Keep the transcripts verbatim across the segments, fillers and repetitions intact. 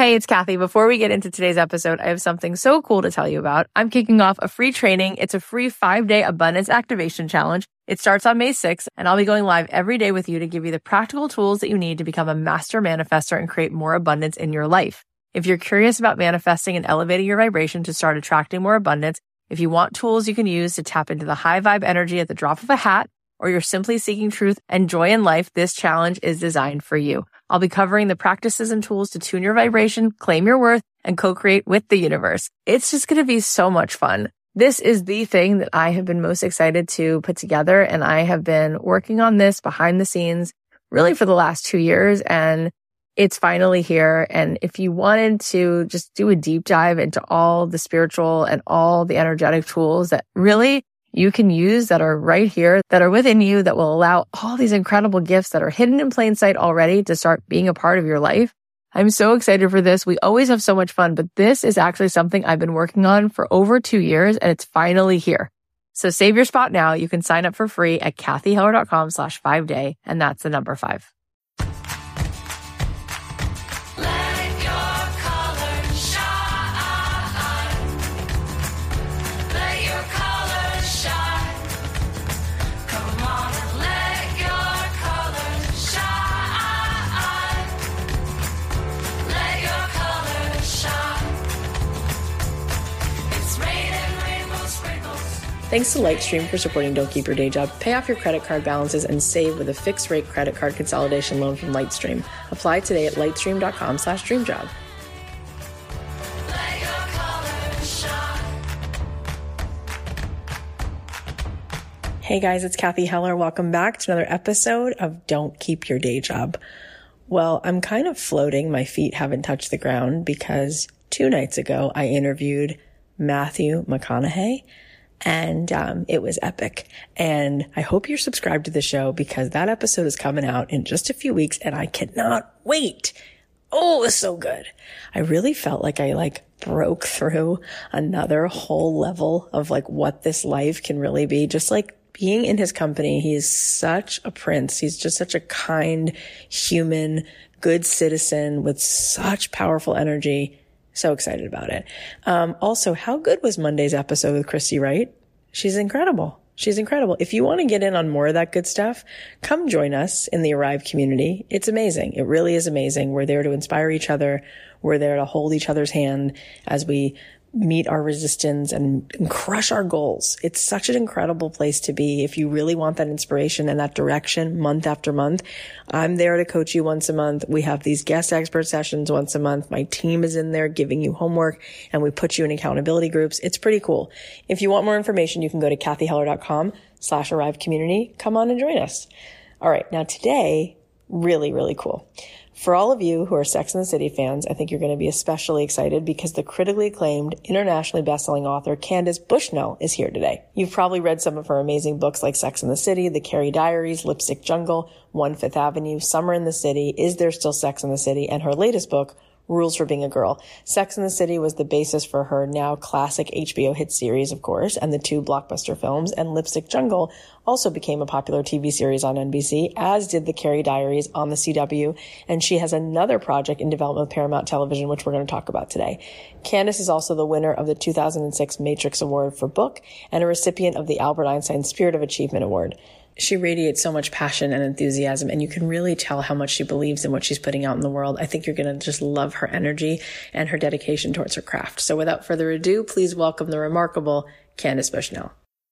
Hey, it's Kathy. Before we get into today's episode, I have something so cool to tell you about. I'm kicking off a free training. It's a free five-day abundance activation challenge. It starts on May sixth, and I'll be going live every day with you to give you the practical tools that you need to become a master manifester and create more abundance in your life. If you're curious about manifesting and elevating your vibration to start attracting more abundance, if you want tools you can use to tap into the high vibe energy at the drop of a hat, or you're simply seeking truth and joy in life, this challenge is designed for you. I'll be covering the practices and tools to tune your vibration, claim your worth, and co-create with the universe. It's just going to be so much fun. This is the thing that I have been most excited to put together, and I have been working on this behind the scenes really for the last two years, and it's finally here. And if you wanted to just do a deep dive into all the spiritual and all the energetic tools that really you can use that are right here, that are within you, that will allow all these incredible gifts that are hidden in plain sight already to start being a part of your life. I'm so excited for this. We always have so much fun, but this is actually something I've been working on for over two years and it's finally here. So save your spot now. You can sign up for free at kathyheller.com slash five day. And that's the number five. Thanks to Lightstream for supporting Don't Keep Your Day Job. Pay off your credit card balances and save with a fixed rate credit card consolidation loan from Lightstream. Apply today at lightstream.com slash dreamjob. Hey guys, it's Kathy Heller. Welcome back to another episode of Don't Keep Your Day Job. Well, I'm kind of floating. My feet haven't touched the ground because two nights ago I interviewed Matthew McConaughey. And um, it was epic. And I hope you're subscribed to the show because that episode is coming out in just a few weeks and I cannot wait. Oh, it was so good. I really felt like I like broke through another whole level of like what this life can really be. Just like being in his company. He's such a prince. He's just such a kind, human, good citizen with such powerful energy. So excited about it. Um, also, how good was Monday's episode with Christy Wright? She's incredible. She's incredible. If you want to get in on more of that good stuff, come join us in the Arrive community. It's amazing. It really is amazing. We're there to inspire each other. We're there to hold each other's hand as we meet our resistance and, and crush our goals. It's such an incredible place to be if you really want that inspiration and that direction month after month. I'm there to coach you once a month. We have these guest expert sessions once a month. My team is in there giving you homework and we put you in accountability groups. It's pretty cool. If you want more information, you can go to kathyheller.com slash arrive community. Come on and join us. All right. Now today, really, really cool. For all of you who are Sex and the City fans, I think you're going to be especially excited because the critically acclaimed, internationally best-selling author Candace Bushnell is here today. You've probably read some of her amazing books like Sex and the City, The Carrie Diaries, Lipstick Jungle, One Fifth Avenue, Summer in the City, Is There Still Sex in the City, and her latest book, Rules for Being a Girl. Sex and the City was the basis for her now classic H B O hit series, of course, and the two blockbuster films, and Lipstick Jungle also became a popular T V series on N B C, as did The Carrie Diaries on the C W, and she has another project in development with Paramount Television, which we're going to talk about today. Candace is also the winner of the two thousand six Matrix Award for Book and a recipient of the Albert Einstein Spirit of Achievement Award. She radiates so much passion and enthusiasm, and you can really tell how much she believes in what she's putting out in the world. I think you're going to just love her energy and her dedication towards her craft. So without further ado, please welcome the remarkable Candace Bushnell.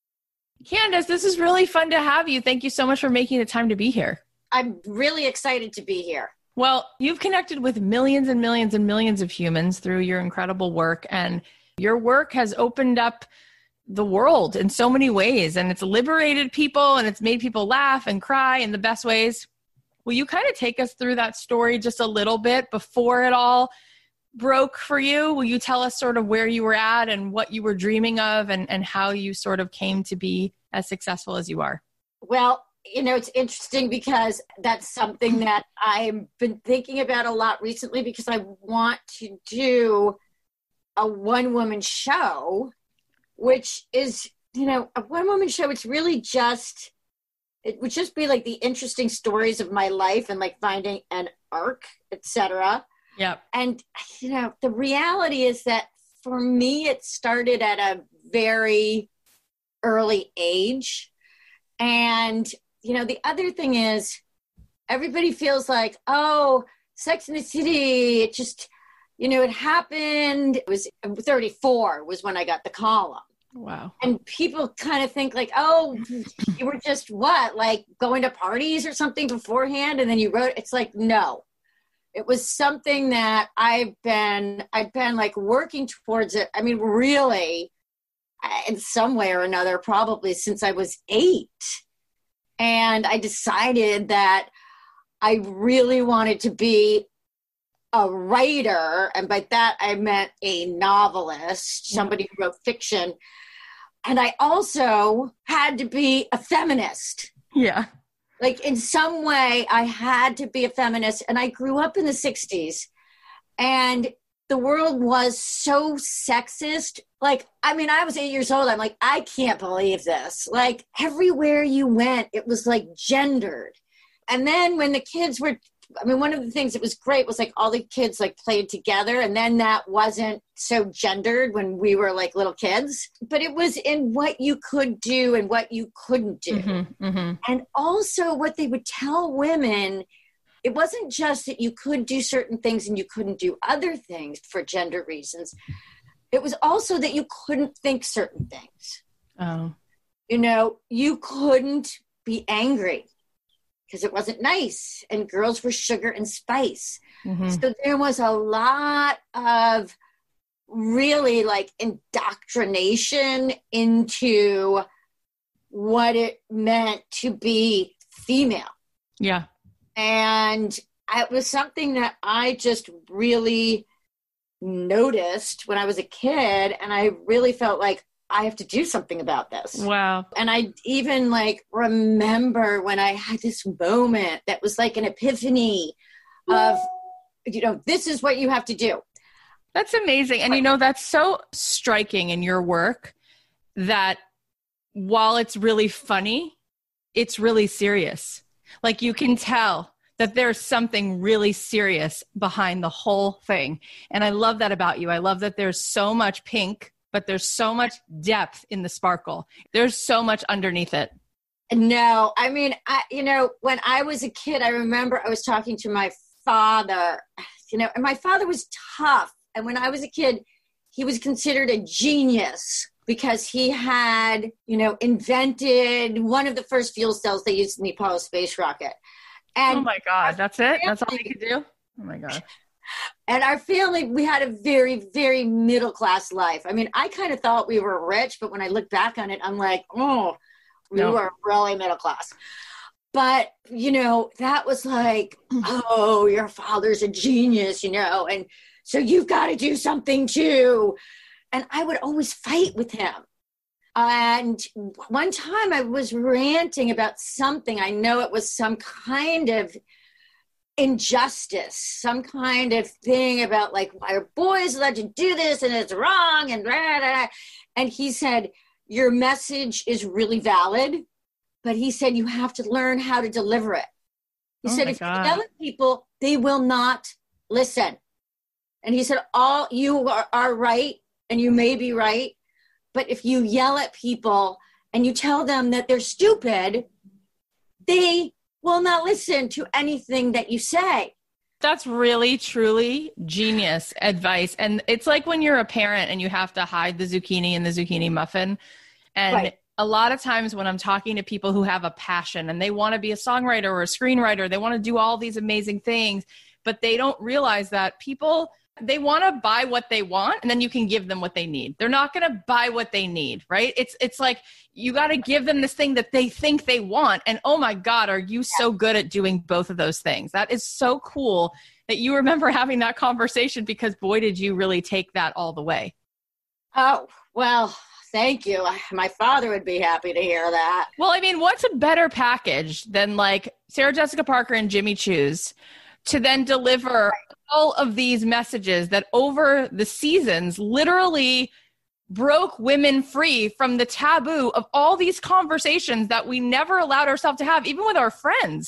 Candace, this is really fun to have you. Thank you so much for making the time to be here. I'm really excited to be here. Well, you've connected with millions and millions and millions of humans through your incredible work, and your work has opened up the world in so many ways, and it's liberated people and it's made people laugh and cry in the best ways. Will you kind of take us through that story just a little bit before it all broke for you? Will you tell us sort of where you were at and what you were dreaming of and, and how you sort of came to be as successful as you are? Well, you know, it's interesting because that's something that I've been thinking about a lot recently because I want to do a one-woman show, which is, you know, a one-woman show. It's really just, it would just be like the interesting stories of my life and like finding an arc, et cetera. Yeah. And, you know, the reality is that for me, it started at a very early age. And, you know, the other thing is everybody feels like, oh, Sex and the City, it just, you know, it happened. It was thirty-four was when I got the column. Wow. And people kind of think like, oh, you were just what, like going to parties or something beforehand and then you wrote, it's like, no, it was something that I've been, I've been like working towards it. I mean, really, in some way or another, probably since I was eight. And I decided that I really wanted to be a writer. And by that, I meant a novelist, somebody who wrote fiction. And I also had to be a feminist. Yeah. Like in some way, I had to be a feminist. And I grew up in the sixties. And the world was so sexist. Like, I mean, I was eight years old. I'm like, I can't believe this. Like, everywhere you went, it was like gendered. And then when the kids were, I mean, one of the things that was great was like all the kids like played together. And then that wasn't so gendered when we were like little kids. But it was in what you could do and what you couldn't do. Mm-hmm, mm-hmm. And also what they would tell women, it wasn't just that you could do certain things and you couldn't do other things for gender reasons. It was also that you couldn't think certain things. Oh. You know, you couldn't be angry because it wasn't nice. And girls were sugar and spice. Mm-hmm. So there was a lot of really like indoctrination into what it meant to be female. Yeah. And it was something that I just really noticed when I was a kid. And I really felt like I have to do something about this. Wow. And I even like remember when I had this moment that was like an epiphany of, you know, this is what you have to do. That's amazing. And, you know, that's so striking in your work that while it's really funny, it's really serious. Like you can tell that there's something really serious behind the whole thing. And I love that about you. I love that there's so much pink, but there's so much depth in the sparkle. There's so much underneath it. No, I mean, I, you know, when I was a kid, I remember I was talking to my father, you know, and my father was tough. And when I was a kid, he was considered a genius because he had, you know, invented one of the first fuel cells they used in the Apollo space rocket. And oh my God, that's it? That's all he could do? Oh my God. And our family, we had a very, very middle class life. I mean, I kind of thought we were rich, but when I look back on it, I'm like, oh, we no. were really middle class. But, you know, that was like, oh, your father's a genius, you know, and so you've got to do something too. And I would always fight with him. And one time I was ranting about something. I know it was some kind of injustice, some kind of thing about like, why are boys allowed to do this and it's wrong and blah, blah, blah. And he said, your message is really valid, but he said, you have to learn how to deliver it. He oh said, if God. you yell at people, they will not listen. And he said, all you are, are right. And you may be right. But if you yell at people and you tell them that they're stupid, they will not listen to anything that you say. That's really, truly genius advice. And it's like when you're a parent and you have to hide the zucchini in the zucchini muffin. And right. a lot of times when I'm talking to people who have a passion and they want to be a songwriter or a screenwriter, they want to do all these amazing things, but they don't realize that people, they want to buy what they want and then you can give them what they need. They're not going to buy what they need, right? It's it's like you got to give them this thing that they think they want. And oh my God, are you so good at doing both of those things? That is so cool that you remember having that conversation because boy, did you really take that all the way. Oh, well, thank you. My father would be happy to hear that. Well, I mean, what's a better package than like Sarah Jessica Parker and Jimmy Choos to then deliver all of these messages that over the seasons literally broke women free from the taboo of all these conversations that we never allowed ourselves to have, even with our friends.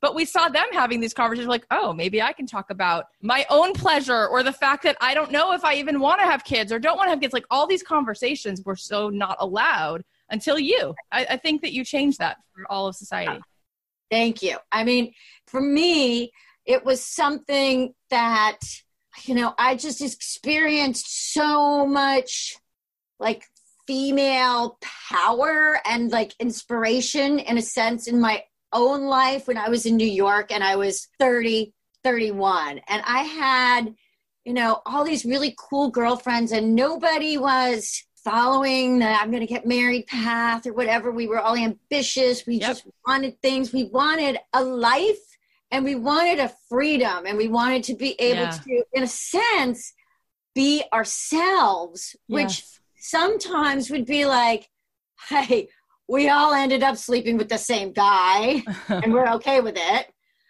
But we saw them having these conversations like, oh, maybe I can talk about my own pleasure or the fact that I don't know if I even want to have kids or don't want to have kids. Like all these conversations were so not allowed until you. I, I think that you changed that for all of society. Thank you. I mean, for me, it was something that, you know, I just experienced so much like female power and like inspiration in a sense in my own life when I was in New York and I was thirty, thirty-one. And I had, you know, all these really cool girlfriends and nobody was following the I'm going to get married path or whatever. We were all ambitious. We yep. just wanted things. We wanted a life and we wanted a freedom and we wanted to be able yeah. to, in a sense, be ourselves, which yes. sometimes would be like, hey, we all ended up sleeping with the same guy and we're okay with it,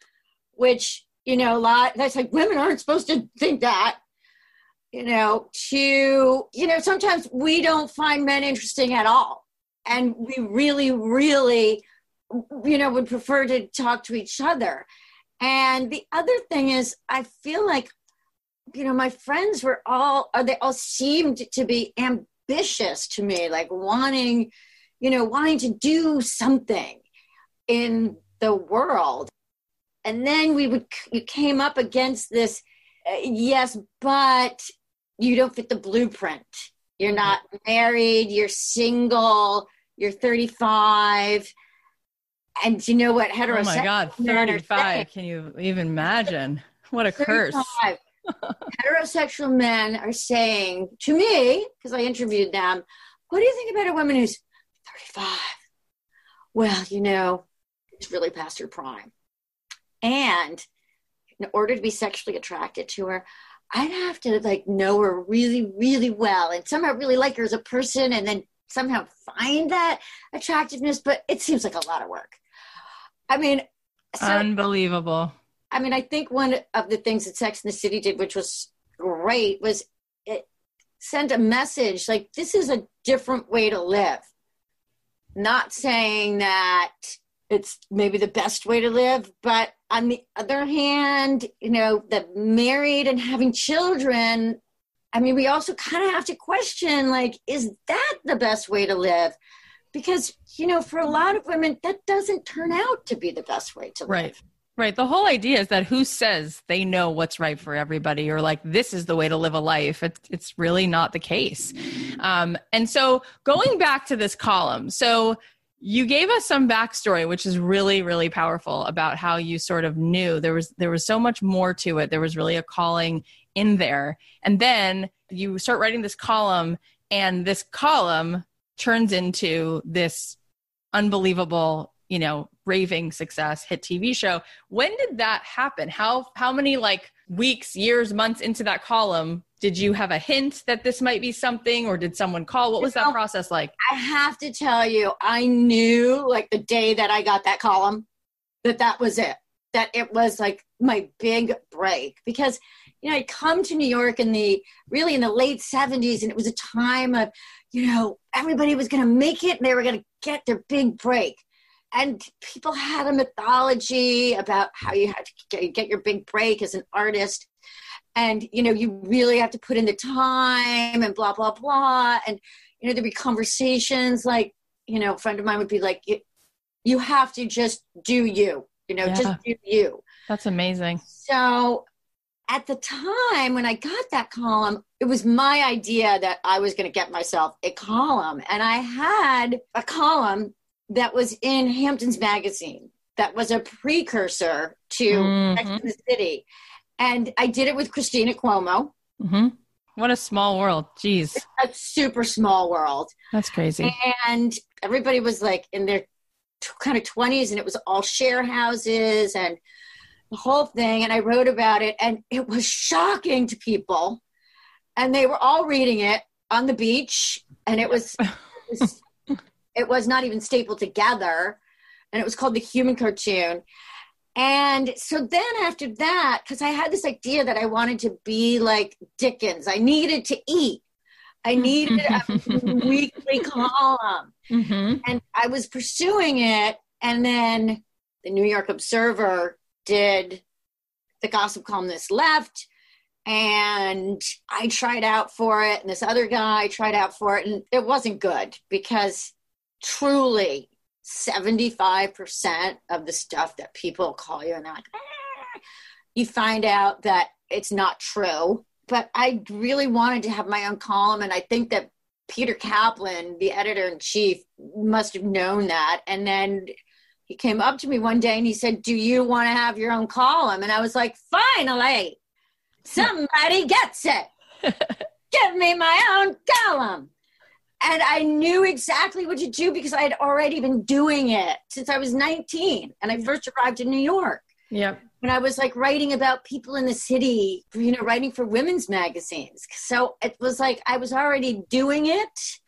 which, you know, a lot, that's like women aren't supposed to think that, you know, to, you know, sometimes we don't find men interesting at all. And we really, really, you know, would prefer to talk to each other. And the other thing is, I feel like, you know, my friends were all, or they all seemed to be ambitious to me, like wanting, you know, wanting to do something in the world. And then we would, you came up against this, uh, yes, but you don't fit the blueprint. You're not married, you're single, you're thirty-five. And you know what heterosexual Oh my God, thirty-five. Can you even imagine? What a curse. Heterosexual men are saying to me, because I interviewed them, what do you think about a woman who's thirty-five? Well, you know, it's really past her prime. And in order to be sexually attracted to her, I'd have to like know her really, really well and somehow really like her as a person and then somehow find that attractiveness. But it seems like a lot of work. I mean, so, unbelievable. I mean, I think one of the things that Sex and the City did, which was great, was it sent a message like, this is a different way to live. Not saying that it's maybe the best way to live, but on the other hand, you know, the married and having children, I mean, we also kind of have to question, like, is that the best way to live? Because, you know, for a lot of women, that doesn't turn out to be the best way to live. Right. Right. The whole idea is that who says they know what's right for everybody or like, this is the way to live a life. It's, it's really not the case. Um, and so going back to this column, so you gave us some backstory, which is really, really powerful about how you sort of knew there was, there was so much more to it. There was really a calling in there. And then you start writing this column and this column turns into this unbelievable, you know, raving success hit T V show. When did that happen? How, how many like weeks, years, months into that column did you have a hint that this might be something, or did someone call? What was that process like? I have to tell you, I knew like the day that I got that column, that that was it, that it was like my big break. Because, you know, I'd come to New York in the, really in the late seventies, and it was a time of, you know, everybody was going to make it and they were going to get their big break. And people had a mythology about how you had to get your big break as an artist. And, you know, you really have to put in the time and blah, blah, blah. And, you know, there'd be conversations like, you know, a friend of mine would be like, you, you have to just do you, you know, yeah. just do you. That's amazing. So at the time when I got that column, it was my idea that I was going to get myself a column. And I had a column that was in Hamptons Magazine that was a precursor to mm-hmm. Sex and the City. And I did it with Christina Cuomo. Mm-hmm. What a small world. Jeez. It's a super small world. That's crazy. And everybody was like in their t- kind of twenties, and it was all share houses and the whole thing. And I wrote about it, and it was shocking to people. And they were all reading it on the beach. And it was, it was, it was not even stapled together. And it was called The Human Cartoon. And so then after that, because I had this idea that I wanted to be like Dickens, I needed to eat. I needed a weekly column. Mm-hmm. And I was pursuing it. And then the New York Observer did the gossip columnist left, and I tried out for it, and this other guy tried out for it, and it wasn't good because truly seventy-five percent of the stuff that people call you and they're like, ah, you find out that it's not true. But I really wanted to have my own column, and I think that Peter Kaplan, the editor-in-chief, must have known that. And then he came up to me one day and he said, do you want to have your own column? And I was like, finally, somebody gets it. Give me my own column. And I knew exactly what to do because I had already been doing it since I was nineteen and I first arrived in New York. Yep. And I was like writing about people in the city, you know, writing for women's magazines. So it was like I was already doing it.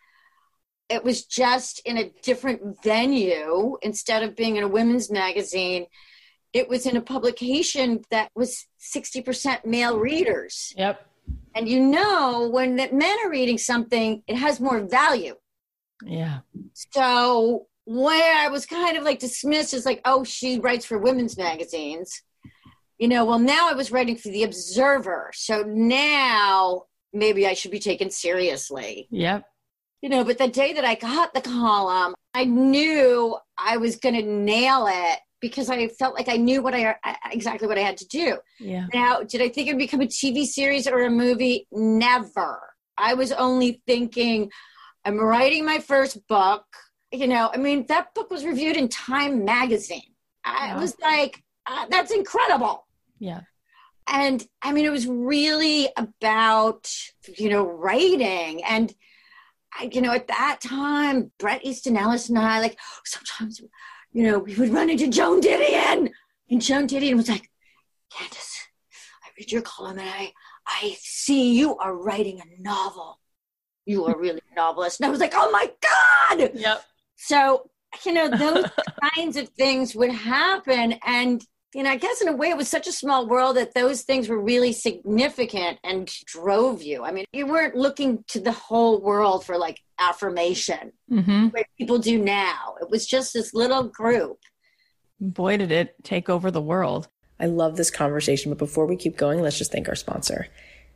It was just in a different venue. Instead of being in a women's magazine, it was in a publication that was sixty percent male readers. Yep. And you know, when the men are reading something, it has more value. Yeah. So where I was kind of like dismissed as like, oh, she writes for women's magazines. You know, well, now I was writing for the Observer. So now maybe I should be taken seriously. Yep. You know, but the day that I got the column, I knew I was going to nail it because I felt like I knew what I exactly what I had to do. Yeah. Now, did I think it would become a T V series or a movie? Never. I was only thinking, I'm writing my first book. You know, I mean, that book was reviewed in Time magazine. I Wow. was like, uh, that's incredible. Yeah. And I mean, it was really about, you know, writing. And, I, you know, at that time, Bret Easton Ellis and I, like, sometimes, you know, we would run into Joan Didion. And Joan Didion was like, Candace, I read your column and I, I see you are writing a novel. You are really a novelist. And I was like, oh my God. Yep. So, you know, those kinds of things would happen. And, you know, I guess in a way it was such a small world that those things were really significant and drove you. I mean, you weren't looking to the whole world for like affirmation, Mm-hmm. like people do now. It was just this little group. Boy, did it take over the world. I love this conversation, but before we keep going, let's just thank our sponsor.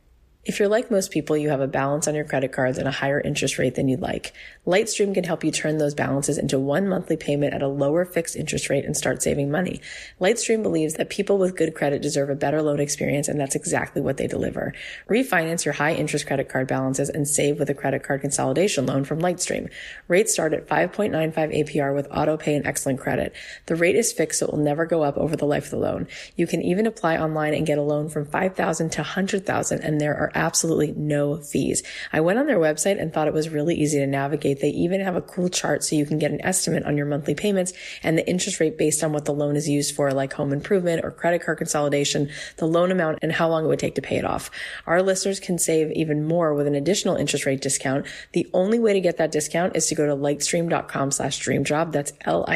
If you're like most people, you have a balance on your credit cards and a higher interest rate than you'd like. Lightstream can help you turn those balances into one monthly payment at a lower fixed interest rate and start saving money. Lightstream believes that people with good credit deserve a better loan experience, and that's exactly what they deliver. Refinance your high interest credit card balances and save with a credit card consolidation loan from Lightstream. Rates start at five point nine five A P R with auto pay and excellent credit. The rate is fixed, so it will never go up over the life of the loan. You can even apply online and get a loan from five thousand dollars to one hundred thousand dollars, and there are absolutely no fees. I went on their website and thought it was really easy to navigate. They even have a cool chart so you can get an estimate on your monthly payments and the interest rate based on what the loan is used for, like home improvement or credit card consolidation, the loan amount, and how long it would take to pay it off. Our listeners can save even more with an additional interest rate discount. The only way to get that discount is to go to lightstream.com slash dreamjob. That's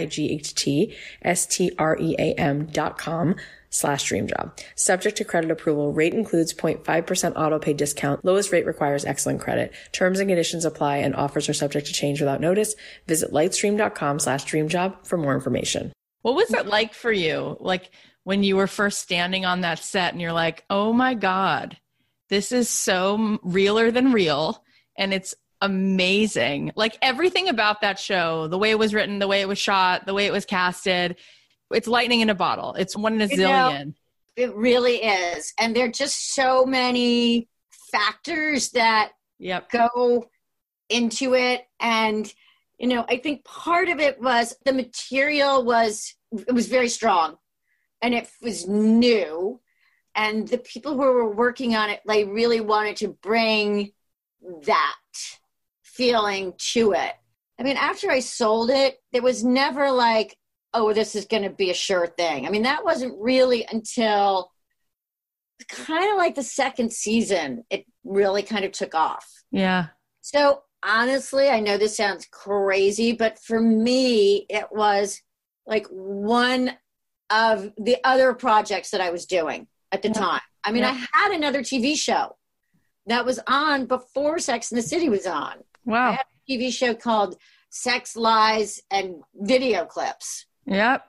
L-I-G-H-T-S-T-R-E-A-M dot com slash dream job. Subject to credit approval. Rate includes zero point five percent auto pay discount. Lowest rate requires excellent credit. Terms and conditions apply and offers are subject to change without notice. Visit lightstream.com slash dream job for more information. What was it like for you? Like when you were first standing on that set and you're like, oh my God, this is so realer than real. And it's amazing. Like everything about that show, the way it was written, the way it was shot, the way it was casted, it's lightning in a bottle. It's one in a zillion. You know, it really is. And there are just so many factors that yep. go into it. And, you know, I think part of it was the material was, it was very strong and it was new. And the people who were working on it, they really wanted to bring that feeling to it. I mean, after I sold it, there was never like, oh, this is going to be a sure thing. I mean, that wasn't really until kind of like the second season, it really kind of took off. Yeah. So honestly, I know this sounds crazy, but for me, it was like one of the other projects that I was doing at the yeah. time. I mean, yeah. I had another T V show that was on before Sex and the City was on. Wow. I had a T V show called Sex, Lies, and Video Clips. Yep.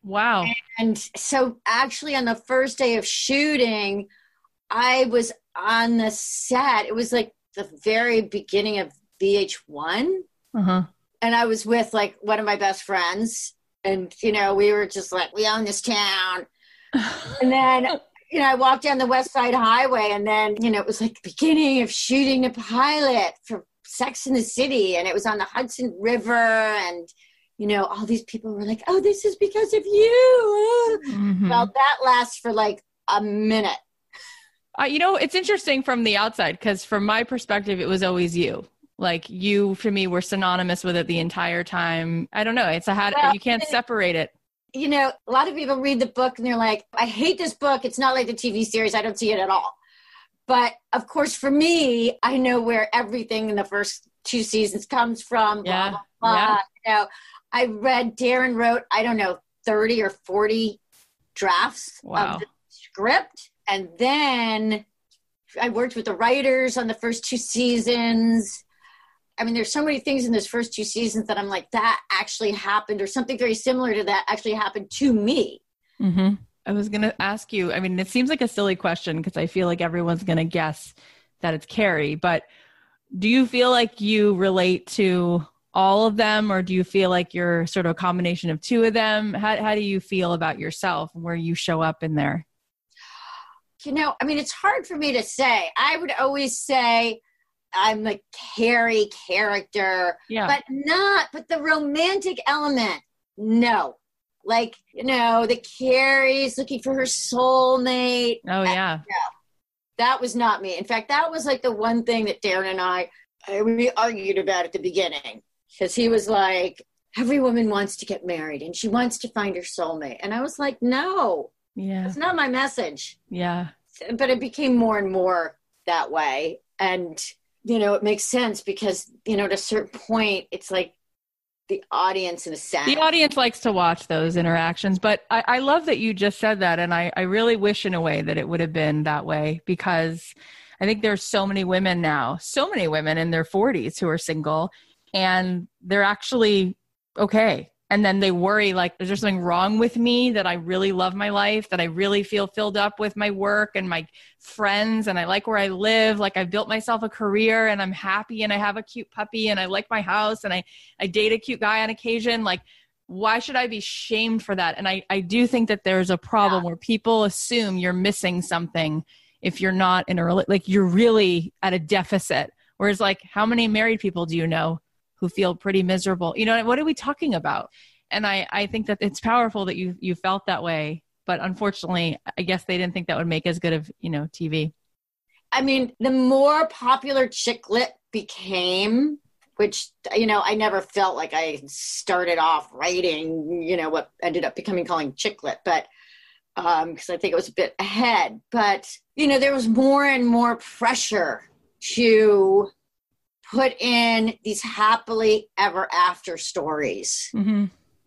Wow. And so actually on the first day of shooting, I was on the set. It was like the very beginning of V H one. Uh-huh. And I was with like one of my best friends. And, you know, we were just like, we own this town. And then, you know, I walked down the West Side Highway, and then, you know, it was like the beginning of shooting the pilot for Sex and the City. And it was on the Hudson River. And, you know, all these people were like, oh, this is because of you. Mm-hmm. Well, that lasts for like a minute. Uh, you know, it's interesting from the outside, because from my perspective, it was always you. Like you, for me, were synonymous with it the entire time. I don't know. It's a had, well, you can't separate it. You know, a lot of people read the book and they're like, I hate this book. It's not like the T V series. I don't see it at all. But of course, for me, I know where everything in the first two seasons comes from. Yeah. Blah, blah, blah. Yeah. You know, I read, Darren wrote, I don't know, thirty or forty drafts Wow. of the script. And then I worked with the writers on the first two seasons. I mean, there's so many things in those first two seasons that I'm like, that actually happened, or something very similar to that actually happened to me. Mm-hmm. I was going to ask you, I mean, it seems like a silly question because I feel like everyone's going to guess that it's Carrie, but do you feel like you relate to all of them, or do you feel like you're sort of a combination of two of them? How, how do you feel about yourself, where you show up in there? You know, I mean, it's hard for me to say. I would always say I'm a Carrie character, Yeah. but not, but the romantic element, no. Like, you know, the Carrie's looking for her soulmate. Oh, yeah. No, that was not me. In fact, that was like the one thing that Darren and I, I we argued about at the beginning, because he was like, every woman wants to get married and she wants to find her soulmate. And I was like, no, Yeah. that's not my message. Yeah. But it became more and more that way. And, you know, it makes sense because, you know, at a certain point, it's like the audience in a sense. The audience likes to watch those interactions, but I, I love that you just said that. And I, I really wish in a way that it would have been that way, because I think there's so many women now, so many women in their forties who are single, and they're actually okay. And then they worry, like, is there something wrong with me, that I really love my life, that I really feel filled up with my work and my friends, and I like where I live, like I've built myself a career and I'm happy and I have a cute puppy and I like my house and I, I date a cute guy on occasion. Like, why should I be shamed for that? And I, I do think that there's a problem yeah. where people assume you're missing something if you're not in a, like you're really at a deficit. Whereas, like, how many married people do you know who feel pretty miserable? You know, what are we talking about? And I, I think that it's powerful that you, you felt that way, but unfortunately, I guess they didn't think that would make as good of, you know, T V. I mean, the more popular chick lit became, which, you know, I never felt like I started off writing, you know, what ended up becoming calling chick lit, but um, because I think it was a bit ahead, but, you know, there was more and more pressure to put in these happily ever after stories. Mm-hmm.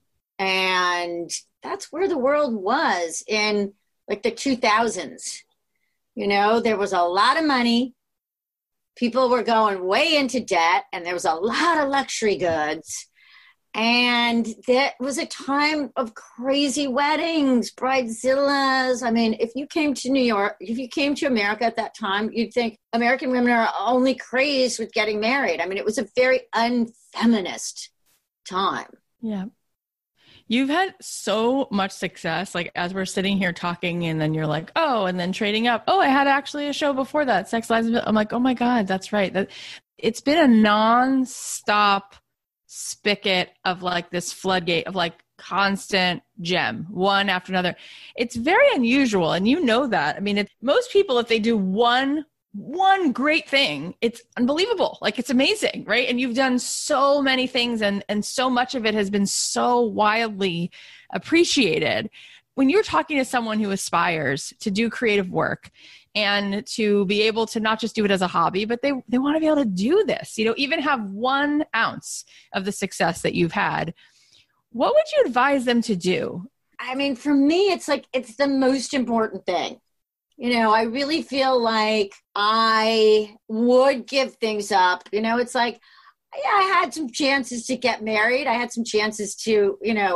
And that's where the world was in like the two thousands. You know, there was a lot of money. People were going way into debt, and there was a lot of luxury goods. And that was a time of crazy weddings, bridezillas. I mean, if you came to New York, if you came to America at that time, you'd think American women are only crazed with getting married. I mean, it was a very unfeminist time. Yeah. You've had so much success, like as we're sitting here talking, and then you're like, oh, and then trading up. Oh, I had actually a show before that, Sex Lives. I'm like, oh my God, that's right. That it's been a nonstop spigot of like this floodgate of like constant gem, one after another. It's very unusual. And you know that. I mean, it, most people, if they do one one great thing, it's unbelievable. Like, it's amazing, right? And you've done so many things, and and so much of it has been so wildly appreciated. When you're talking to someone who aspires to do creative work and to be able to not just do it as a hobby, but they they want to be able to do this, you know, even have one ounce of the success that you've had, what would you advise them to do? I mean, for me, it's like, it's the most important thing. You know, I really feel like I would give things up. You know, it's like, yeah, I had some chances to get married. I had some chances to, you know,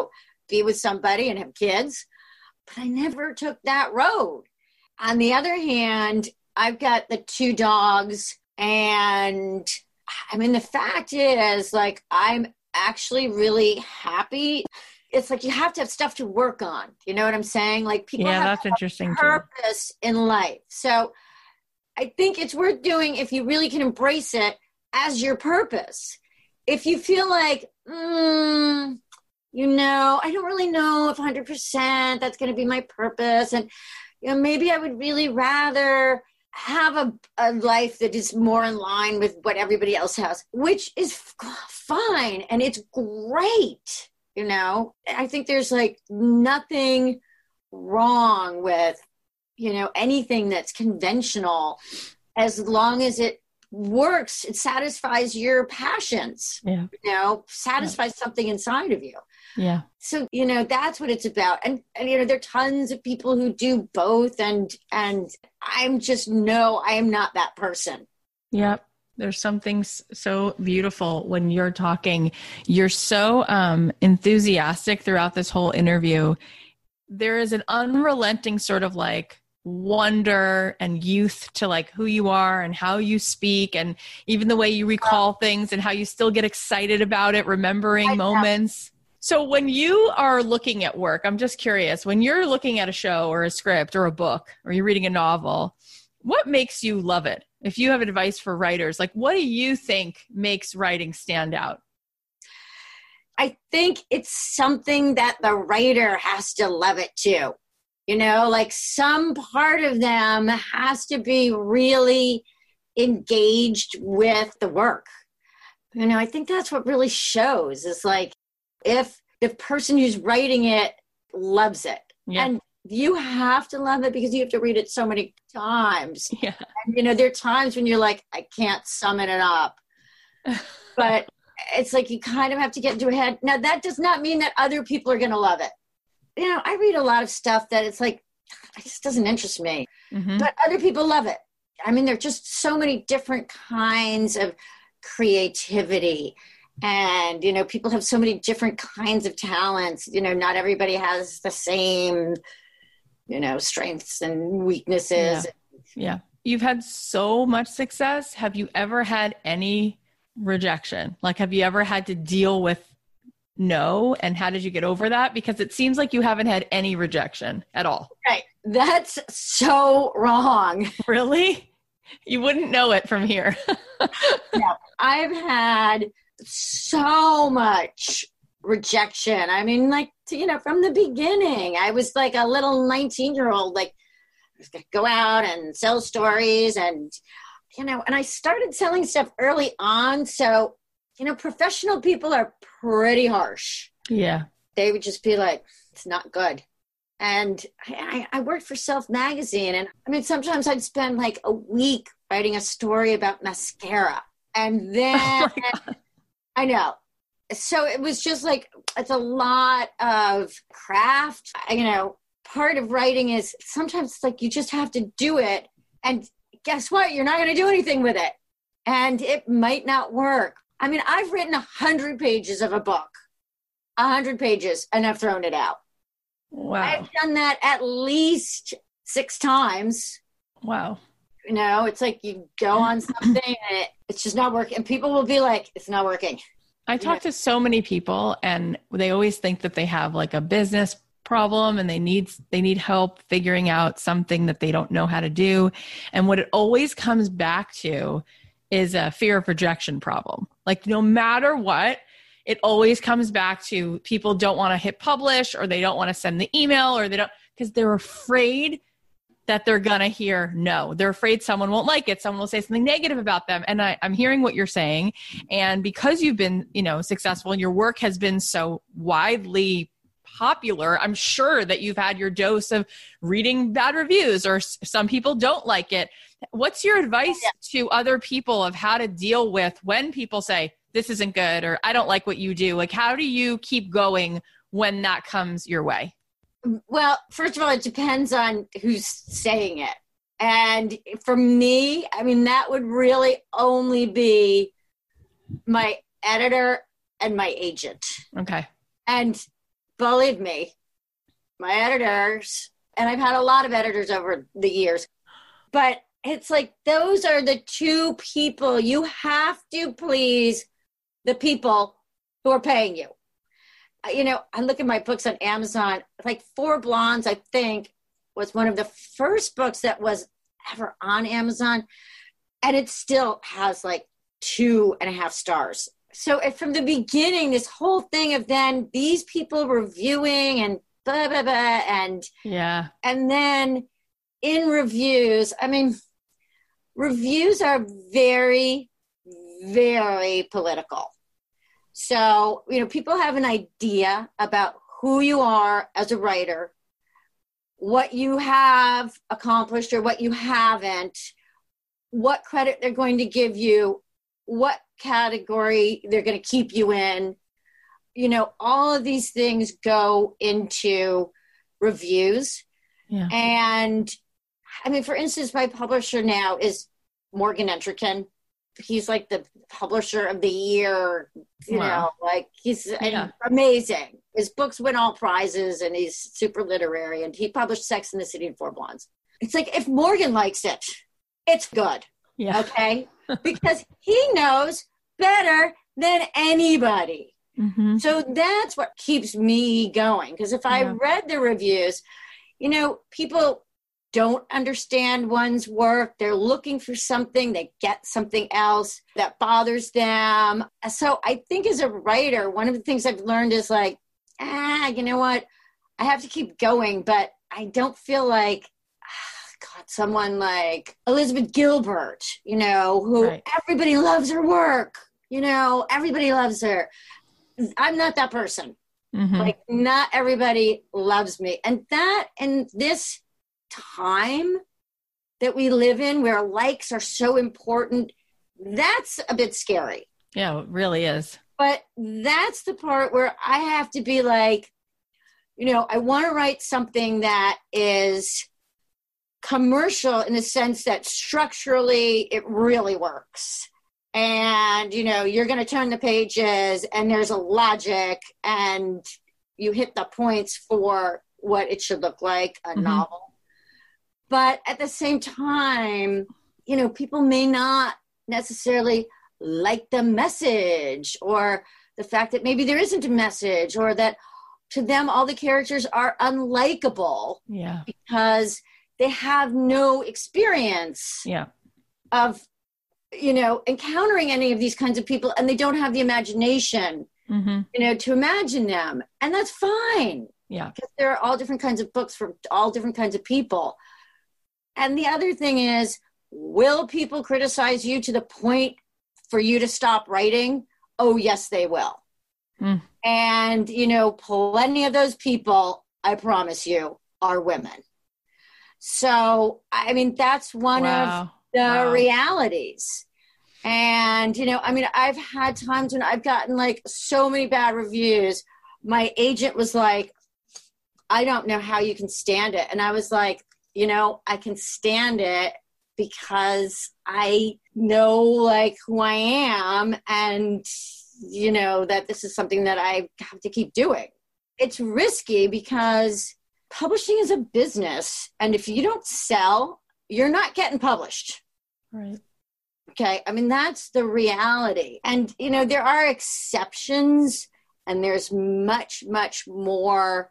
be with somebody and have kids, but I never took that road. On the other hand, I've got the two dogs, and I mean, the fact is, like, I'm actually really happy. It's like you have to have stuff to work on. You know what I'm saying? Like, people yeah, have that's interesting purpose too. in life. So I think it's worth doing if you really can embrace it as your purpose. If you feel like, mm, you know, I don't really know if one hundred percent that's going to be my purpose. And, you know, maybe I would really rather have a, a life that is more in line with what everybody else has, which is f- fine. And it's great. You know, I think there's like nothing wrong with, you know, anything that's conventional, as long as it works, it satisfies your passions, yeah. you know, satisfies yeah. something inside of you. Yeah. So, you know, that's what it's about. And, and, you know, there are tons of people who do both. And, and I'm just, no, I am not that person. Yep. There's something so beautiful when you're talking. You're so um, enthusiastic throughout this whole interview. There is an unrelenting sort of like wonder and youth to like who you are and how you speak, and even the way you recall things and how you still get excited about it, remembering moments. So when you are looking at work, I'm just curious, when you're looking at a show or a script or a book, or you're reading a novel, what makes you love it? If you have advice for writers, like what do you think makes writing stand out? I think it's something that the writer has to love it too. You know, like some part of them has to be really engaged with the work. You know, I think that's what really shows, is like if the person who's writing it loves it. Yeah. And you have to love it because you have to read it so many times. Yeah. And, you know, there are times when you're like, I can't summon it up. But it's like you kind of have to get into a head. Now, that does not mean that other people are going to love it. You know, I read a lot of stuff that it's like, it just doesn't interest me. Mm-hmm. But other people love it. I mean, there are just so many different kinds of creativity. And, you know, people have so many different kinds of talents. You know, not everybody has the same, you know, strengths and weaknesses. Yeah. yeah. You've had so much success. Have you ever had any rejection? Like, have you ever had to deal with no? And how did you get over that? Because it seems like you haven't had any rejection at all. Right. That's so wrong. Really? You wouldn't know it from here. No, I've had so much rejection. I mean, like, you know, from the beginning, I was like a little nineteen year old, like, I was going to go out and sell stories and, you know, and I started selling stuff early on. So, you know, professional people are pretty harsh. Yeah. They would just be like, it's not good. And I, I worked for Self Magazine. And I mean, sometimes I'd spend like a week writing a story about mascara. And then oh I know. So it was just like, it's a lot of craft. You know, part of writing is sometimes it's like you just have to do it. And guess what? You're not going to do anything with it. And it might not work. I mean, I've written a hundred pages of a book, a hundred pages, and I've thrown it out. Wow. I've done that at least six times. Wow. You know, it's like you go on something and it, it's just not working. And people will be like, it's not working. I talk yeah. to so many people and they always think that they have like a business problem and they need, they need help figuring out something that they don't know how to do. And what it always comes back to is a fear of rejection problem. Like no matter what, it always comes back to people don't want to hit publish, or they don't want to send the email, or they don't, because they're afraid that they're going to hear no. They're afraid someone won't like it. Someone will say something negative about them. And I, I'm hearing what you're saying. And because you've been, you know, successful and your work has been so widely popular, I'm sure that you've had your dose of reading bad reviews, or s- some people don't like it. What's your advice yeah. to other people of how to deal with when people say, this isn't good, or I don't like what you do? Like, how do you keep going when that comes your way? Well, first of all, it depends on who's saying it. And for me, I mean, that would really only be my editor and my agent. Okay. And believe me, my editors, and I've had a lot of editors over the years, but it's like, those are the two people. You have to please the people who are paying you. You know, I look at my books on Amazon, like Four Blondes, I think, was one of the first books that was ever on Amazon. And it still has like two and a half stars. So if from the beginning, this whole thing of then these people reviewing and blah, blah, blah, and, yeah. and then in reviews, I mean, reviews are very, very political. So, you know, people have an idea about who you are as a writer, what you have accomplished or what you haven't, what credit they're going to give you, what category they're going to keep you in. You know, all of these things go into reviews. Yeah. And I mean, for instance, my publisher now is Morgan Entrekin. He's like the publisher of the year, you wow. know, like he's yeah. amazing. His books win all prizes and he's super literary, and he published Sex and the City and Four Blondes. It's like, if Morgan likes it, it's good. Yeah. Okay. Because he knows better than anybody. Mm-hmm. So that's what keeps me going. Because if I yeah. read the reviews, you know, people don't understand one's work. They're looking for something. They get something else that bothers them. So I think as a writer, one of the things I've learned is like, ah, you know what? I have to keep going, but I don't feel like, ah, God, someone like Elizabeth Gilbert, you know, who right. everybody loves her work. You know, everybody loves her. I'm not that person. Mm-hmm. Like, not everybody loves me. And that, in this time that we live in where likes are so important, that's a bit scary. Yeah, it really is. But that's the part where I have to be like, you know, I want to write something that is commercial in the sense that structurally it really works. And, you know, you're going to turn the pages and there's a logic and you hit the points for what it should look like, a mm-hmm. novel. But at the same time, you know, people may not necessarily like the message, or the fact that maybe there isn't a message, or that to them all the characters are unlikable. Yeah. Because they have no experience yeah. of, you know, encountering any of these kinds of people, and they don't have the imagination, mm-hmm. you know, to imagine them. And that's fine. Yeah. Because there are all different kinds of books for all different kinds of people. And the other thing is, will people criticize you to the point for you to stop writing? Oh, yes, they will. Mm. And, you know, plenty of those people, I promise you, are women. So, I mean, that's one wow. of the wow. realities. And, you know, I mean, I've had times when I've gotten like so many bad reviews. My agent was like, I don't know how you can stand it. And I was like, you know, I can stand it because I know like who I am, and, you know, that this is something that I have to keep doing. It's risky because publishing is a business. And if you don't sell, you're not getting published. Right. Okay. I mean, that's the reality. And, you know, there are exceptions, and there's much, much more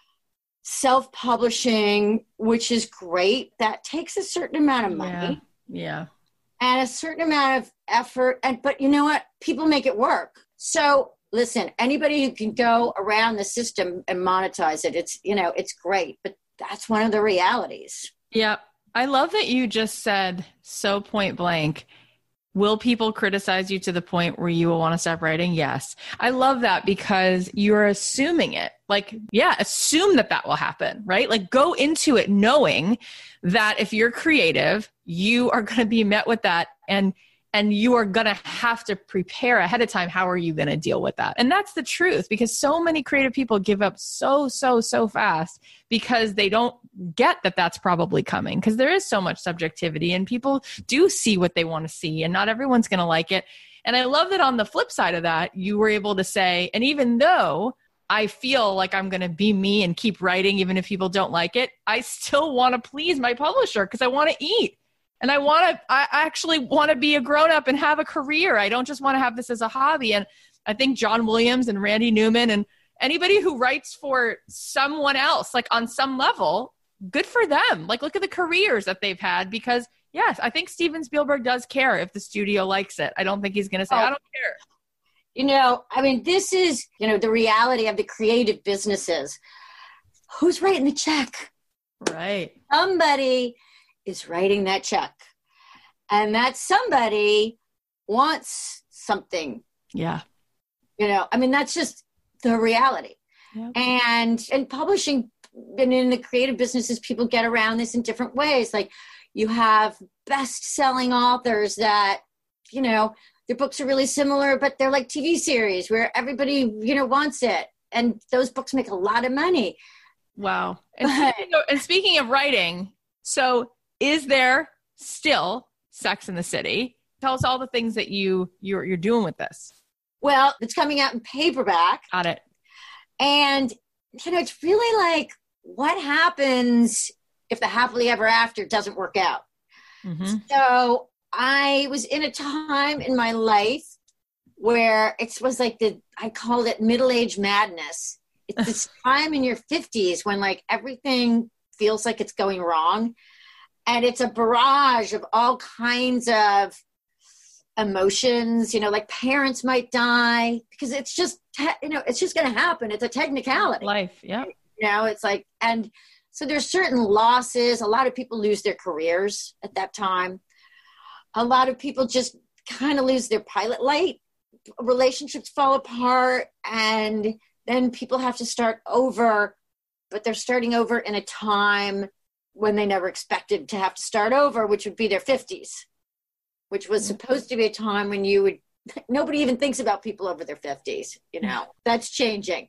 self-publishing, which is great. That takes a certain amount of money. Yeah. yeah. And a certain amount of effort. And but you know what? People make it work. So listen, anybody who can go around the system and monetize it, it's, you know, it's great. But that's one of the realities. Yeah. I love that you just said so point blank, will people criticize you to the point where you will want to stop writing? Yes. I love that because you're assuming it. Like, yeah, assume that that will happen, right? Like, go into it knowing that if you're creative, you are going to be met with that, and and you are going to have to prepare ahead of time. How are you going to deal with that? And that's the truth, because so many creative people give up so, so, so fast because they don't get that that's probably coming, because there is so much subjectivity and people do see what they want to see, and not everyone's going to like it. And I love that on the flip side of that, you were able to say, and even though I feel like I'm going to be me and keep writing, even if people don't like it, I still want to please my publisher because I want to eat. And I want to, I actually want to be a grown up and have a career. I don't just want to have this as a hobby. And I think John Williams and Randy Newman and anybody who writes for someone else, like on some level, good for them. Like, look at the careers that they've had because yes, I think Steven Spielberg does care if the studio likes it. I don't think he's going to say, oh, I don't care. You know, I mean, this is, you know, the reality of the creative businesses. Who's writing the check? Right. Somebody is writing that check. And that somebody wants something. Yeah. You know, I mean, that's just the reality. Yep. And and publishing, and in the creative businesses, people get around this in different ways. Like you have best-selling authors that, you know, their books are really similar, but they're like T V series where everybody, you know, wants it. And those books make a lot of money. Wow. And, speaking of, and speaking of writing, so is there still Sex in the City? Tell us all the things that you, you're, you're doing with this. Well, it's coming out in paperback. Got it. And, you know, it's really like, what happens if the happily ever after doesn't work out? Mm-hmm. So I was in a time in my life where it was like the, I called it middle-age madness. It's this time in your fifties when like everything feels like it's going wrong. And it's a barrage of all kinds of emotions, you know, like parents might die because it's just, te- you know, it's just going to happen. It's a technicality. Life, yeah. You know, it's like, and so there's certain losses. A lot of people lose their careers at that time. A lot of people just kind of lose their pilot light. Relationships fall apart, and then people have to start over, but they're starting over in a time when they never expected to have to start over, which would be their fifties, which was supposed to be a time when you would, nobody even thinks about people over their fifties, you know, that's changing.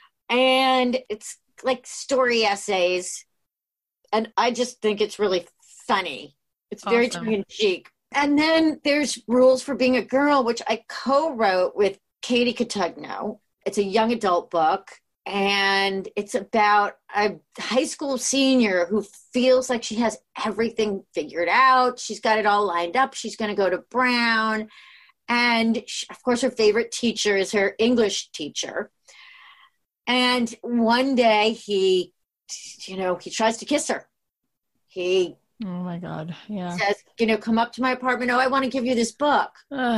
And it's like story essays. And I just think it's really funny. It's very awesome. tongue in cheek. And then there's Rules for Being a Girl, which I co-wrote with Katie Cotugno. It's a young adult book, and it's about a high school senior who feels like she has everything figured out. She's got it all lined up. She's going to go to Brown. And she, of course, her favorite teacher is her English teacher. And one day he, you know, he tries to kiss her. He Oh my God. Yeah. says, you know, come up to my apartment. Oh, I want to give you this book.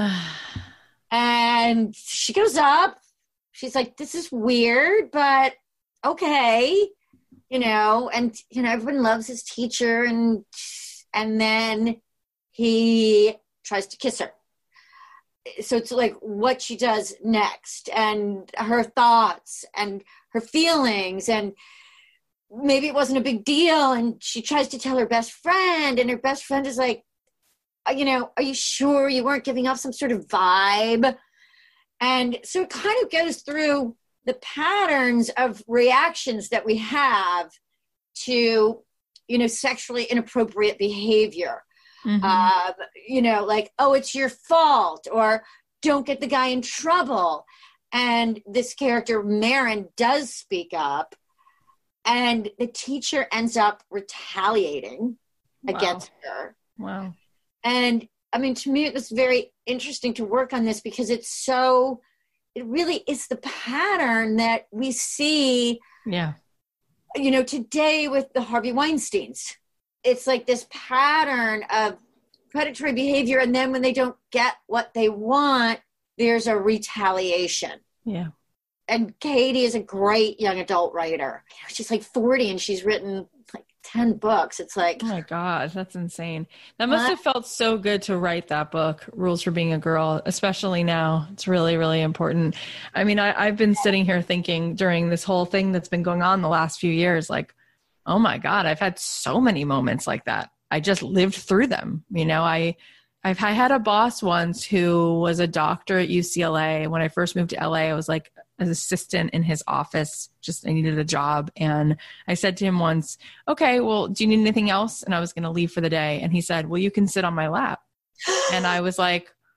And she goes up. She's like, this is weird, but okay. You know, and, you know, everyone loves his teacher. And, and then he tries to kiss her. So it's like what she does next and her thoughts and her feelings, and maybe it wasn't a big deal. And she tries to tell her best friend, and her best friend is like, you know, are you sure you weren't giving off some sort of vibe? And so it kind of goes through the patterns of reactions that we have to, you know, sexually inappropriate behavior. Mm-hmm. Uh, you know, like, oh, it's your fault, or don't get the guy in trouble. And this character, Marin, does speak up, and the teacher ends up retaliating wow. against her. Wow. And I mean, to me, it was very interesting to work on this because it's so, it really is the pattern that we see, yeah, you know, today with the Harvey Weinsteins. It's like this pattern of predatory behavior. And then when they don't get what they want, there's a retaliation. Yeah. And Katie is a great young adult writer. She's like forty and she's written like ten books. It's like, oh my gosh, that's insane. That must have felt so good to write that book, Rules for Being a Girl, especially now. It's really, really important. I mean, I, I've been sitting here thinking during this whole thing that's been going on the last few years, like, oh my God, I've had so many moments like that. I just lived through them. You know, I, I've, I had a boss once who was a doctor at U C L A. When I first moved to L A, I was like an assistant in his office, just I needed a job. And I said to him once, okay, well, do you need anything else? And I was going to leave for the day. And he said, well, you can sit on my lap. And I was like,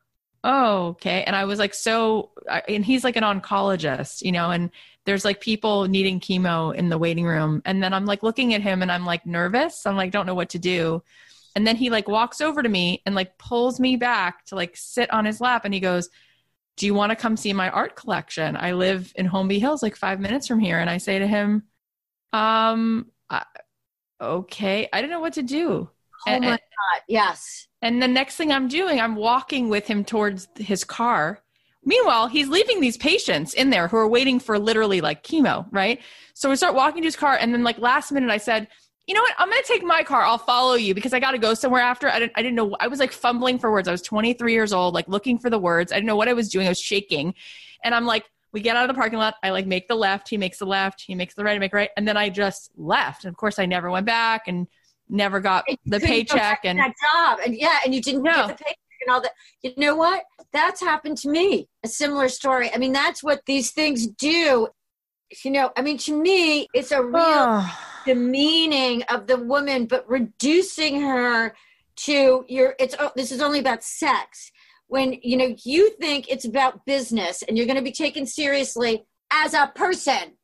oh, okay. And I was like, so, and he's like an oncologist, you know, and there's like people needing chemo in the waiting room. And then I'm like looking at him and I'm like nervous. I'm like, don't know what to do. And then he like walks over to me and like pulls me back to like sit on his lap. And he goes, do you want to come see my art collection? I live in Holmby Hills, like five minutes from here. And I say to him, um, I, okay. I didn't know what to do. Oh and, my God. Yes. And the next thing I'm doing, I'm walking with him towards his car. Meanwhile, he's leaving these patients in there who are waiting for literally like chemo, right? So we start walking to his car. And then like last minute I said, you know what? I'm going to take my car. I'll follow you because I got to go somewhere after. I didn't, I didn't know. I was like fumbling for words. I was twenty-three years old, like looking for the words. I didn't know what I was doing. I was shaking. And I'm like, we get out of the parking lot. I like make the left. He makes the left. He makes the right. I make right. And then I just left. And of course I never went back and never got and the paycheck and that job. And yeah. And you didn't no. get the paycheck and all that. You know what? That's happened to me. A similar story. I mean, that's what these things do. You know, I mean, to me, it's a real oh. demeaning of the woman, but reducing her to your, it's, oh, this is only about sex. When, you know, you think it's about business and you're going to be taken seriously as a person.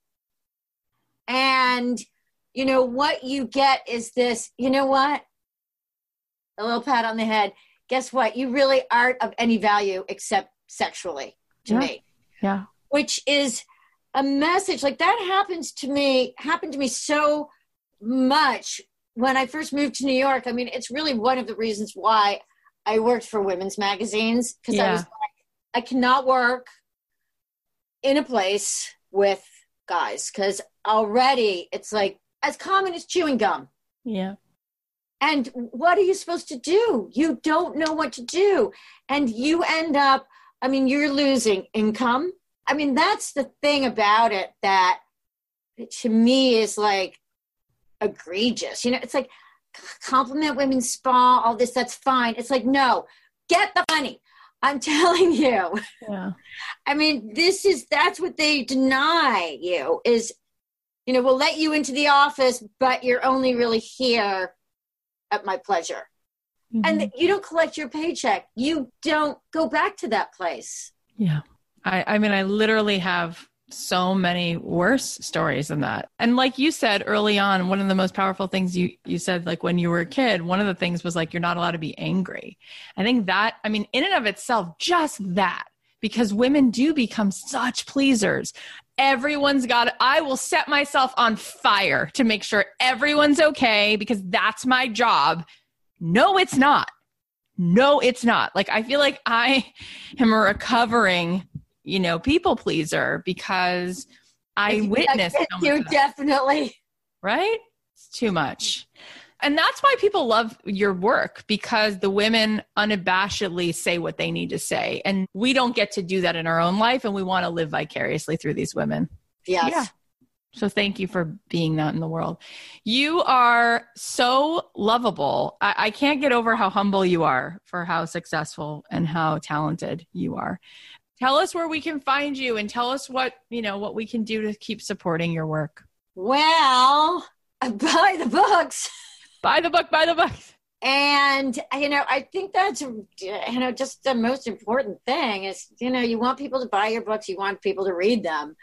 And, you know, what you get is this, you know what? A little pat on the head. Guess what? You really aren't of any value except sexually to yeah. me. Yeah. Which is a message like that happens to me, happened to me so much when I first moved to New York. I mean, it's really one of the reasons why I worked for women's magazines, because yeah. I was like, I cannot work in a place with guys because already it's like as common as chewing gum. Yeah. And what are you supposed to do? You don't know what to do. And you end up, I mean, you're losing income. I mean, that's the thing about it that to me is like egregious. You know, it's like compliment women's spa, all this, that's fine. It's like, no, get the money. I'm telling you. Yeah. I mean, this is, that's what they deny you is, you know, we'll let you into the office, but you're only really here at my pleasure. Mm-hmm. And you don't collect your paycheck. You don't go back to that place. Yeah. I, I mean, I literally have so many worse stories than that. And like you said early on, one of the most powerful things you, you said, like when you were a kid, one of the things was like, you're not allowed to be angry. I think that, I mean, in and of itself, just that, because women do become such pleasers. Everyone's got, I will set myself on fire to make sure everyone's okay because that's my job. No, it's not. No, it's not. Like, I feel like I am a recovering, you know, people pleaser because I witnessed so much you definitely. Right? It's too much. And that's why people love your work, because the women unabashedly say what they need to say. And we don't get to do that in our own life. And we want to live vicariously through these women. Yes. Yeah. So thank you for being that in the world. You are so lovable. I, I can't get over how humble you are for how successful and how talented you are. Tell us where we can find you and tell us what, you know, what we can do to keep supporting your work. Well, buy the books. Buy the book, buy the book. And, you know, I think that's, you know, just the most important thing is, you know, you want people to buy your books. You want people to read them.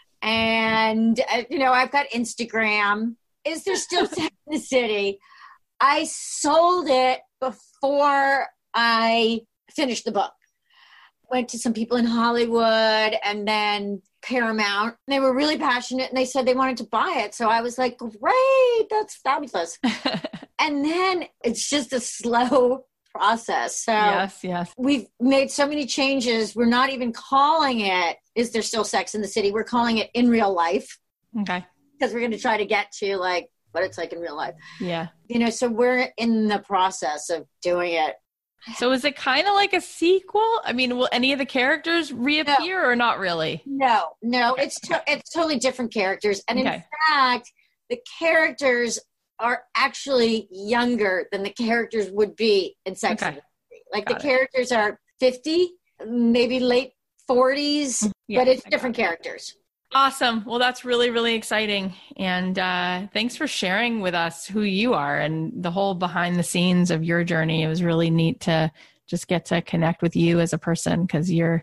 And, uh, you know, I've got Instagram. Is there still Sex in the City? I sold it before I finished the book. Went to some people in Hollywood and then Paramount. They were really passionate and they said they wanted to buy it. So I was like, great, that's fabulous. And then it's just a slow process. So yes, yes. We've made so many changes. We're not even calling it, Is There Still Sex in the City? We're calling it In Real Life. Okay. Because we're going to try to get to like what it's like in real life. Yeah. You know, so we're in the process of doing it. So is it kind of like a sequel? I mean, will any of the characters reappear no. or not really? No, no, okay. it's to- it's totally different characters. And okay. in fact, the characters are actually younger than the characters would be in Sex and the City. Like Got the it. characters are fifty, maybe late forties, yeah, but it's I different characters. Awesome. Well, that's really, really exciting. And uh, thanks for sharing with us who you are and the whole behind the scenes of your journey. It was really neat to just get to connect with you as a person because you're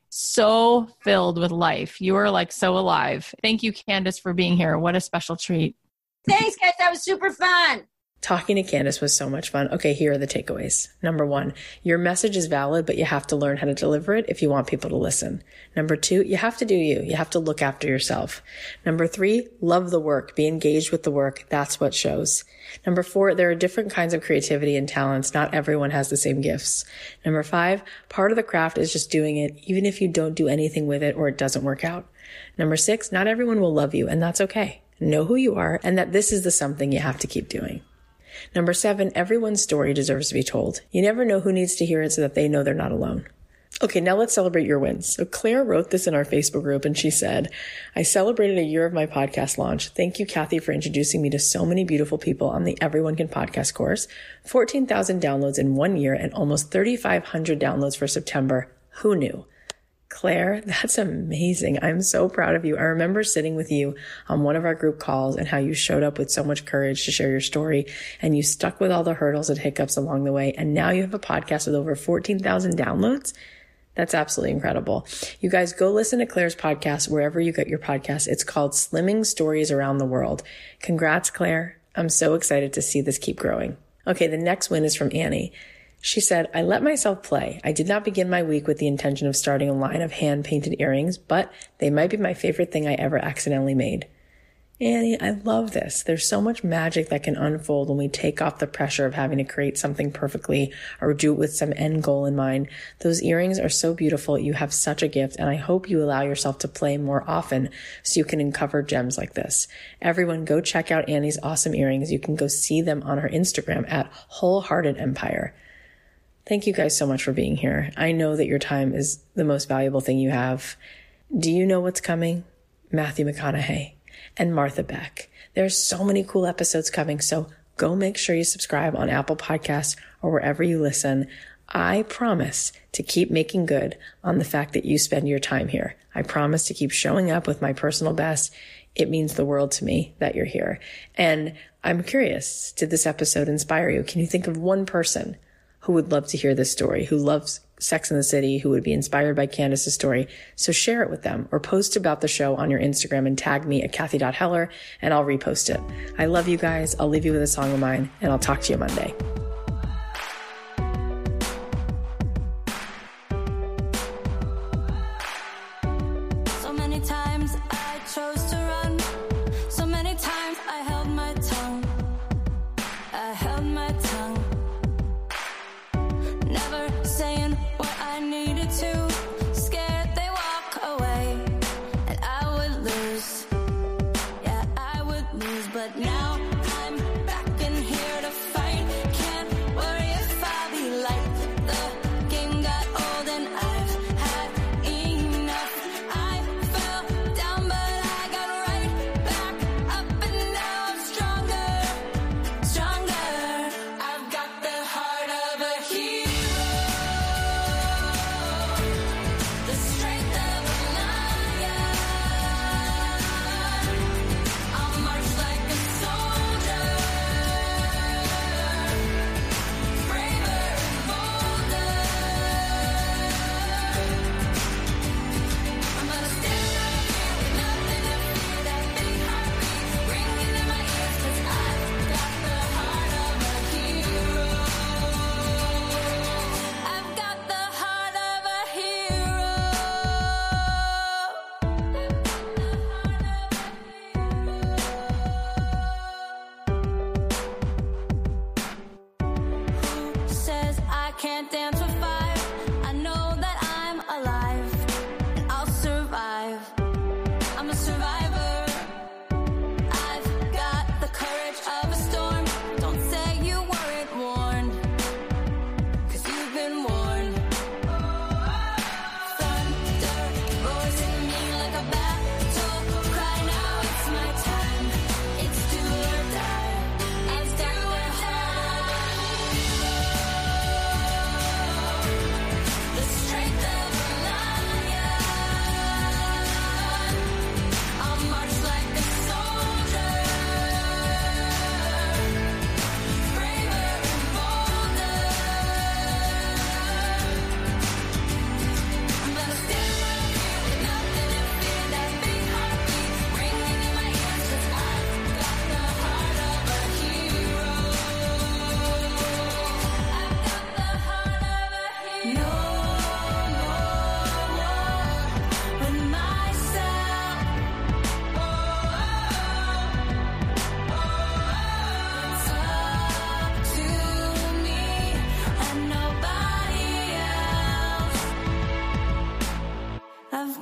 so filled with life. You are like so alive. Thank you, Candace, for being here. What a special treat. Thanks, guys. That was super fun. Talking to Candace was so much fun. Okay, here are the takeaways. Number one, your message is valid, but you have to learn how to deliver it if you want people to listen. Number two, you have to do you. You have to look after yourself. Number three, love the work. Be engaged with the work. That's what shows. Number four, there are different kinds of creativity and talents. Not everyone has the same gifts. Number five, part of the craft is just doing it, even if you don't do anything with it or it doesn't work out. Number six, not everyone will love you, and that's okay. Know who you are and that this is the something you have to keep doing. Number seven, everyone's story deserves to be told. You never know who needs to hear it so that they know they're not alone. Okay, now let's celebrate your wins. So Claire wrote this in our Facebook group and she said, I celebrated a year of my podcast launch. Thank you, Kathy, for introducing me to so many beautiful people on the Everyone Can Podcast course. fourteen thousand downloads in one year and almost thirty-five hundred downloads for September. Who knew? Claire, that's amazing. I'm so proud of you. I remember sitting with you on one of our group calls and how you showed up with so much courage to share your story and you stuck with all the hurdles and hiccups along the way. And now you have a podcast with over fourteen thousand downloads. That's absolutely incredible. You guys go listen to Claire's podcast wherever you get your podcast. It's called Slimming Stories Around the World. Congrats, Claire. I'm so excited to see this keep growing. Okay, the next win is from Annie. She said, I let myself play. I did not begin my week with the intention of starting a line of hand-painted earrings, but they might be my favorite thing I ever accidentally made. Annie, I love this. There's so much magic that can unfold when we take off the pressure of having to create something perfectly or do it with some end goal in mind. Those earrings are so beautiful. You have such a gift, and I hope you allow yourself to play more often so you can uncover gems like this. Everyone, go check out Annie's awesome earrings. You can go see them on her Instagram at Wholehearted Empire. Thank you guys so much for being here. I know that your time is the most valuable thing you have. Do you know what's coming? Matthew McConaughey and Martha Beck. There's so many cool episodes coming, so go make sure you subscribe on Apple Podcasts or wherever you listen. I promise to keep making good on the fact that you spend your time here. I promise to keep showing up with my personal best. It means the world to me that you're here. And I'm curious, did this episode inspire you? Can you think of one person who would love to hear this story, who loves Sex and the City, who would be inspired by Candace's story? So share it with them or post about the show on your Instagram and tag me at Kathy dot Heller and I'll repost it. I love you guys. I'll leave you with a song of mine and I'll talk to you Monday. So many times I chose to run. So many times I held my tongue. I held my tongue. Never saying what I needed to. Scared they walk away and I would lose. Yeah, I would lose. But now I'm back in here to fight. Can't worry if I be like the game got old and I've had enough. I fell down but I got right back up and now I'm stronger, stronger. I've got the heart of a hero.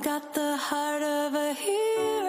got the heart of a hero.